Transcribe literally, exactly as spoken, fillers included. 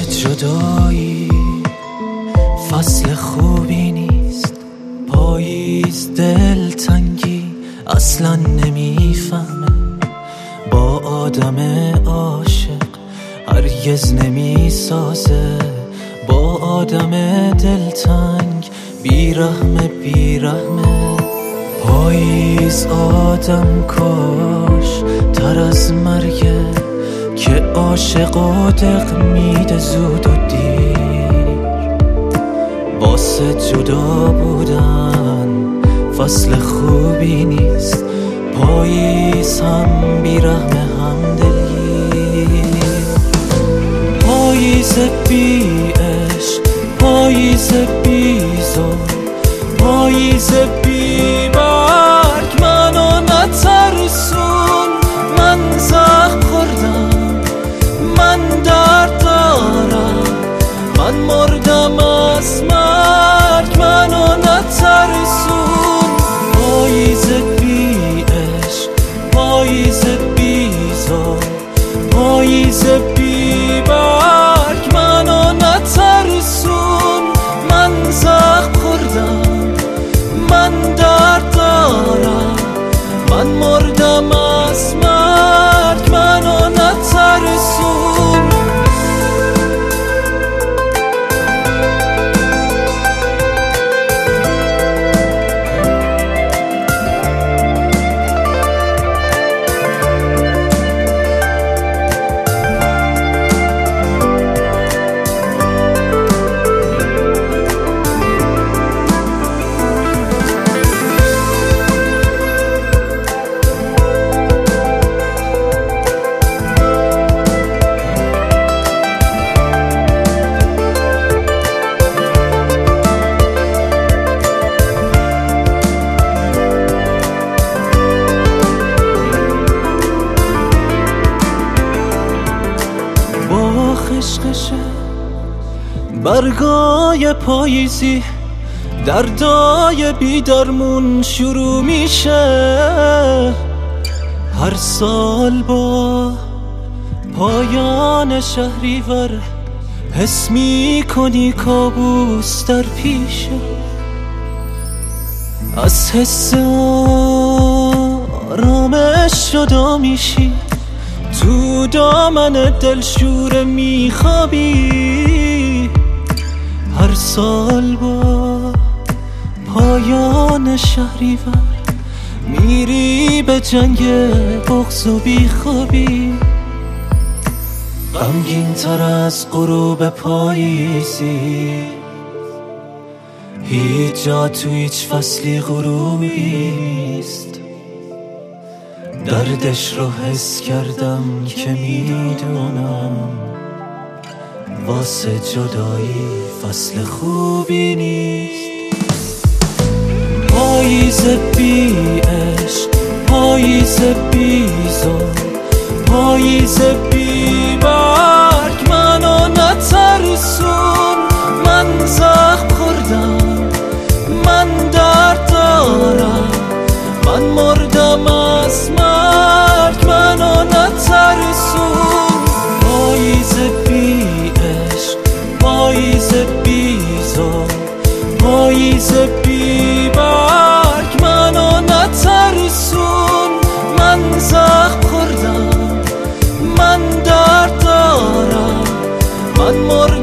جدایی فصل خوبی نیست. پاییز دلتنگی اصلا نمیفهمه. با آدم عاشق هرگز نمیسازه. با آدم دلتنگ بیرحمه بیرحمه. پاییز آدم کاش تر از مرگه که عاشق و دق میده زود و دیر. واسه جدا بودن فصل خوبی نیست. پاییز هم بیرحمه هم دلگیر. پاییز بی عشق، پاییز بی زور، پاییز بی برگ منو نترسون. من زخم خوردم، من درد دارم، من مردم از مرگ منو نترسون. پاییز بی عشق، پاییز بی زور، پاییز بی برگ منو نترسون. من زخم خوردم، من درد دارم، من مردم از مرگ منو نترسون. خشخشه برگای پاییزی دردای بیدرمون شروع میشه. هر سال با پایان شهریور حس میکنی کابوس در پیشه. از حس آرامش جدا میشی، تو دامن دلشوره میخوابی. هر سال با پایان شهریور میری به جنگ بغض و بیخوابی. غمگین تر از غروب پاییزی هیچ جا تو هیچ فصلی غروبی نیست. دردش رو حس کردم که میدونم واسه جدایی فصل خوبی نیست. پاییز بی عشق، پاییز بی زور، پاییز بی برگ منو نترسون. من زخم خوردم، من درد دارم، من مردم از مرگ منو نترسون. پاییز بی عشق، پاییز بی زور، پاییز بی برگ منو نترسون. من زخم خوردم، من درد دارم، من مردم